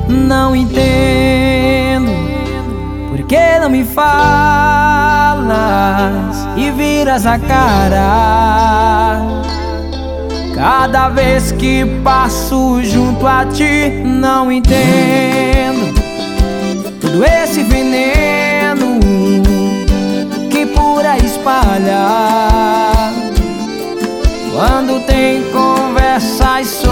Não entendo por que não me falas e viras a cara cada vez que passo junto a ti. Não entendo todo esse veneno que por aí espalha quando tem conversas